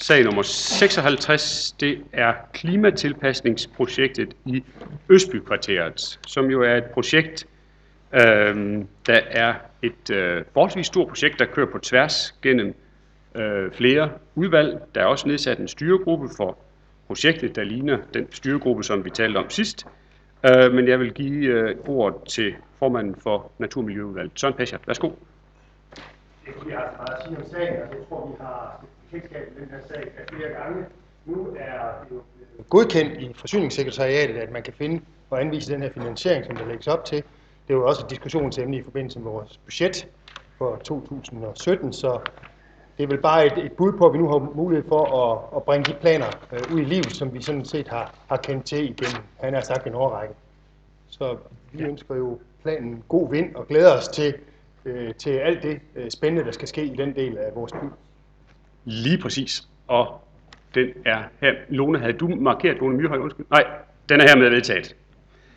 Sag nummer 56, det er klimatilpasningsprojektet i Østbykvarteret, som jo er et projekt, der er et forholdsvis stort projekt, der kører på tværs gennem flere udvalg. Der er også nedsat en styregruppe for projektet, der ligner den styregruppe, som vi talte om sidst. Men jeg vil give ordet til formanden for Natur- og Miljøudvalget, Søren Peschert. Værsgo. Det kunne jeg altså meget sige om sagen, og jeg tror, vi har bekendtskab med den her sag af flere gange. Nu er det jo godkendt i forsyningssekretariatet, at man kan finde og anvise den her finansiering, som der lægges op til. Det er jo også et diskussionsemne i forbindelse med vores budget for 2017, så det er vel bare et bud på, at vi nu har mulighed for at bringe de planer ud i livet, som vi sådan set har kendt til igennem, han har sagt, en årrække. Så vi ønsker jo planen god vind og glæder os til alt det spændende, der skal ske i den del af vores by. Lige præcis. Og den er her. Lone, havde du markeret Lone Myrhøj? Undskyld. Nej, den er hermed vedtaget.